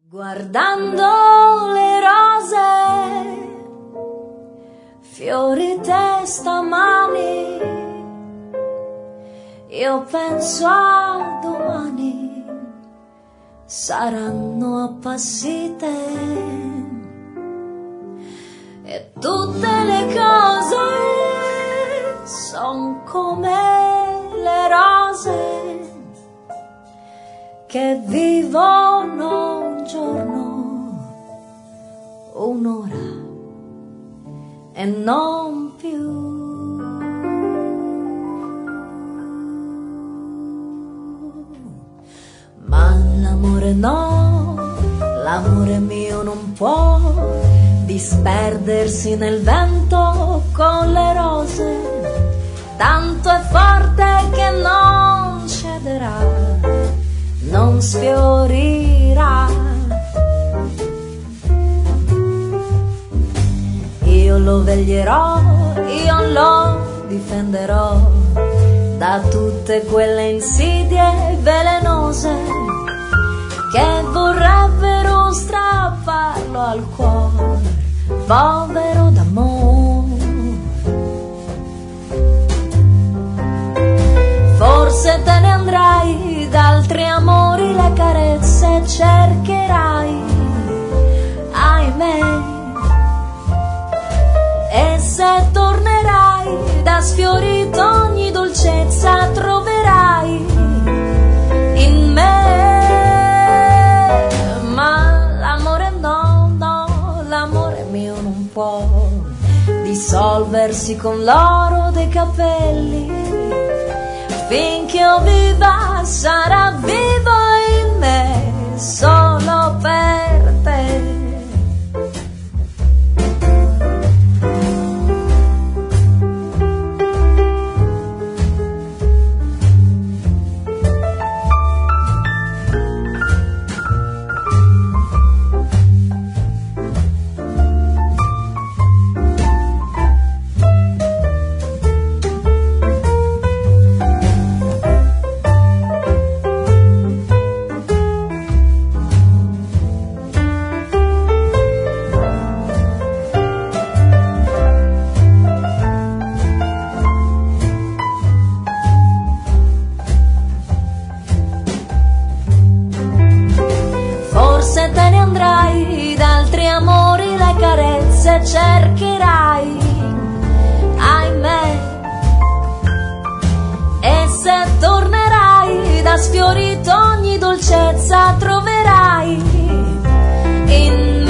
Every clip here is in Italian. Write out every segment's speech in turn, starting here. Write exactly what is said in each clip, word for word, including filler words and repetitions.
Guardando le rose, fiori, testa, mani, io penso a domani, saranno appassite e tutte le cose son come le rose che vivono un giorno, un'ora e non più. Ma l'amore no, l'amore mio non può disperdersi nel vento con le rose, tanto è forte che non cederà, non sfiorirà. Io lo veglierò, io lo difenderò da tutte quelle insidie velenose che vorrebbero strapparlo al cuore, povero d'amore. Forse te ne andrai, d'altri amori le carezze cercherai, ahimè. E se tornerai, da sfiorito ogni dolcezza troverai in me. Ma l'amore no, no, l'amore mio non può dissolversi con l'oro dei capelli. Finché io viva sarà vivo in me, solo per te. Forse te ne andrai, d'altri amori le carezze cercherai, ahimè. E se tornerai, da sfiorito ogni dolcezza troverai in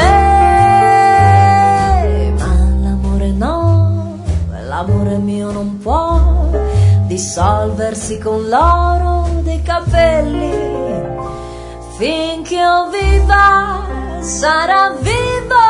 me. Ma l'amore no, l'amore mio non può dissolversi con l'oro dei capelli. Finché io viva sarà vivo